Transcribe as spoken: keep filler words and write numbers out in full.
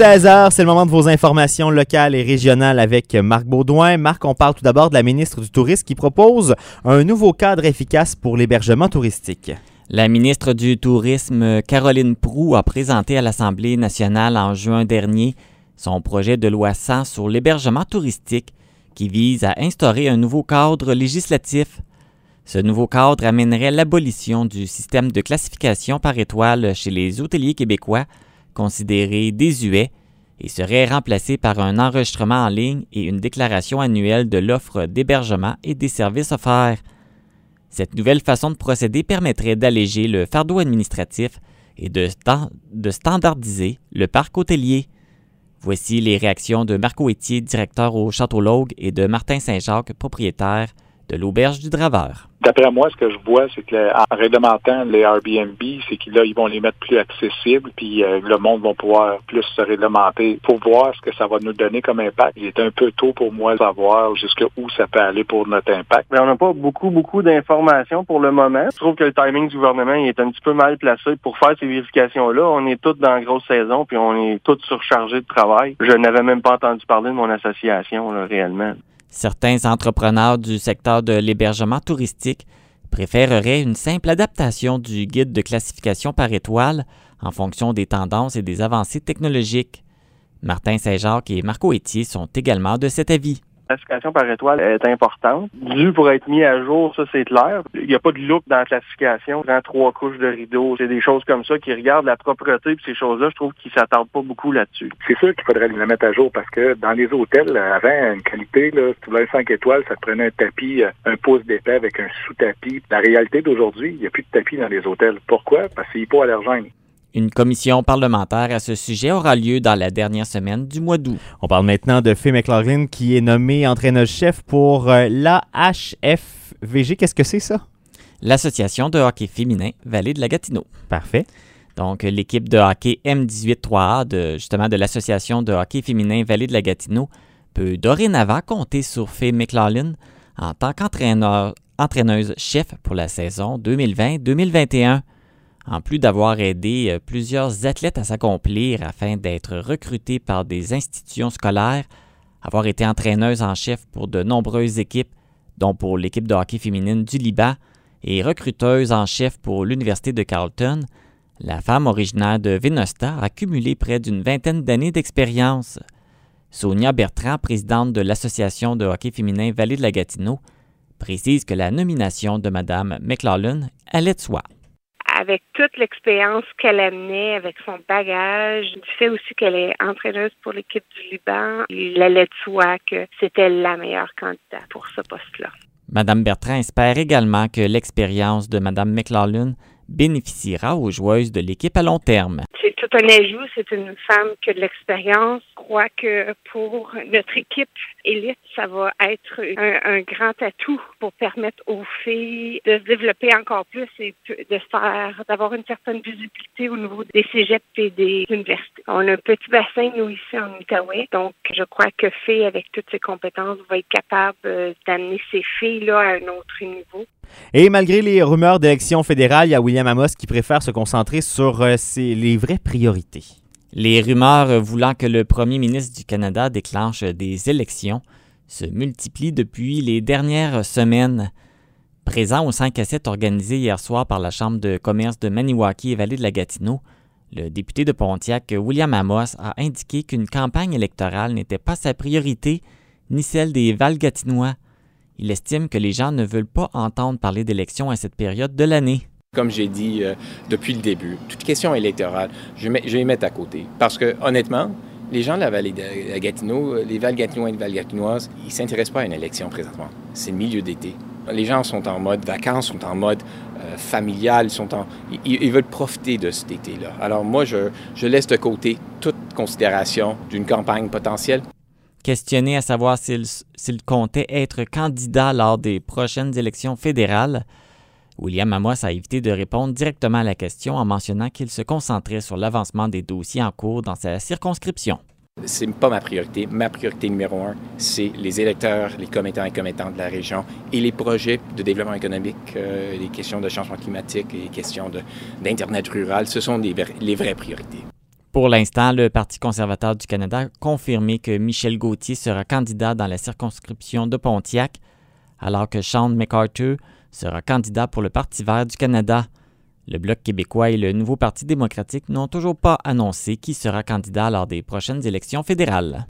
seize heures, c'est le moment de vos informations locales et régionales avec Marc Baudouin. Marc, on parle tout d'abord de la ministre du Tourisme qui propose un nouveau cadre efficace pour l'hébergement touristique. La ministre du Tourisme, Caroline Proulx, a présenté à l'Assemblée nationale en juin dernier son projet de loi cent sur l'hébergement touristique qui vise à instaurer un nouveau cadre législatif. Ce nouveau cadre amènerait l'abolition du système de classification par étoile chez les hôteliers québécois, considéré désuet, et serait remplacé par un enregistrement en ligne et une déclaration annuelle de l'offre d'hébergement et des services offerts. Cette nouvelle façon de procéder permettrait d'alléger le fardeau administratif et de, stand- de standardiser le parc hôtelier. Voici les réactions de Marco Étier, directeur au Château Logue, et de Martin Saint-Jacques, propriétaire de l'Auberge du Draveur. D'après moi, ce que je vois, c'est qu'en réglementant les Airbnb, c'est qu'ils là, ils vont les mettre plus accessibles, puis euh, le monde va pouvoir plus se réglementer pour voir ce que ça va nous donner comme impact. Il est un peu tôt pour moi de savoir jusqu'où ça peut aller pour notre impact. Mais on n'a pas beaucoup, beaucoup d'informations pour le moment. Je trouve que le timing du gouvernement il est un petit peu mal placé pour faire ces vérifications-là. On est tous dans la grosse saison, puis on est tous surchargés de travail. Je n'avais même pas entendu parler de mon association, là, réellement. Certains entrepreneurs du secteur de l'hébergement touristique préféreraient une simple adaptation du guide de classification par étoile en fonction des tendances et des avancées technologiques. Martin Saint-Jacques et Marco Étier sont également de cet avis. La classification par étoile est importante. Dû pour être mis à jour, ça c'est clair. Il n'y a pas de look dans la classification. Dans trois couches de rideaux, c'est des choses comme ça qui regardent la propreté et ces choses-là. Je trouve qu'ils ne s'attardent pas beaucoup là-dessus. C'est sûr qu'il faudrait la mettre à jour parce que dans les hôtels, avant, une qualité, là, si tu voulais cinq étoiles, ça te prenait un tapis, un pouce d'épais avec un sous-tapis. La réalité d'aujourd'hui, il n'y a plus de tapis dans les hôtels. Pourquoi? Parce que c'est hypoallergène. Une commission parlementaire à ce sujet aura lieu dans la dernière semaine du mois d'août. On parle maintenant de Faye McLaughlin qui est nommée entraîneuse-chef pour euh, l'A H F V G. Qu'est-ce que c'est ça? L'Association de hockey féminin Vallée de la Gatineau. Parfait. Donc, l'équipe de hockey M dix-huit trois A, de, justement de l'Association de hockey féminin Vallée de la Gatineau, peut dorénavant compter sur Faye McLaughlin en tant qu'entraîneuse-chef pour la saison deux mille vingt deux mille vingt et un. En plus d'avoir aidé plusieurs athlètes à s'accomplir afin d'être recrutés par des institutions scolaires, avoir été entraîneuse en chef pour de nombreuses équipes, dont pour l'équipe de hockey féminine du Liban, et recruteuse en chef pour l'Université de Carleton, la femme originaire de Vénosta a cumulé près d'une vingtaine d'années d'expérience. Sonia Bertrand, présidente de l'Association de hockey féminin Vallée de la Gatineau, précise que la nomination de Mme McLaughlin allait de soi. Avec toute l'expérience qu'elle amenait, avec son bagage, du fait aussi qu'elle est entraîneuse pour l'équipe du Liban, il allait de soi que c'était la meilleure candidate pour ce poste-là. Mme Bertrand espère également que l'expérience de Mme McLaughlin bénéficiera aux joueuses de l'équipe à long terme. C'est tout un ajout, c'est une femme qui a de l'expérience. Je crois que pour notre équipe élite, ça va être un, un grand atout pour permettre aux filles de se développer encore plus et de faire, d'avoir une certaine visibilité au niveau des cégeps et des universités. On a un petit bassin, nous, ici en Outaouais, donc je crois que Faye, avec toutes ses compétences, va être capable d'amener ces filles-là à un autre niveau. Et malgré les rumeurs d'élections fédérales, il y a William Amos qui préfère se concentrer sur euh, ses, les vraies priorités. Les rumeurs voulant que le premier ministre du Canada déclenche des élections se multiplient depuis les dernières semaines. Présent au cinq à sept organisé hier soir par la Chambre de commerce de Maniwaki et Vallée de la Gatineau, le député de Pontiac, William Amos, a indiqué qu'une campagne électorale n'était pas sa priorité, ni celle des Val-Gatinois. Il estime que les gens ne veulent pas entendre parler d'élections à cette période de l'année. Comme j'ai dit euh, depuis le début, toute question électorale, je vais, je vais les mettre à côté. Parce que, honnêtement, les gens de la vallée de la Gatineau, les Val-Gatinois et les Val-Gatinoises, ils ne s'intéressent pas à une élection présentement. C'est le milieu d'été. Les gens sont en mode vacances, sont en mode euh, familial, sont en, ils, ils veulent profiter de cet été-là. Alors moi, je, je laisse de côté toute considération d'une campagne potentielle. Questionné à savoir s'il, s'il comptait être candidat lors des prochaines élections fédérales, William Amos a évité de répondre directement à la question en mentionnant qu'il se concentrait sur l'avancement des dossiers en cours dans sa circonscription. C'est pas ma priorité. Ma priorité numéro un, c'est les électeurs, les commettants et commettantes de la région et les projets de développement économique, euh, les questions de changement climatique et les questions de, d'Internet rural. Ce sont les, les vraies priorités. Pour l'instant, le Parti conservateur du Canada a confirmé que Michel Gauthier sera candidat dans la circonscription de Pontiac, alors que Sean McArthur sera candidat pour le Parti vert du Canada. Le Bloc québécois et le Nouveau Parti démocratique n'ont toujours pas annoncé qui sera candidat lors des prochaines élections fédérales.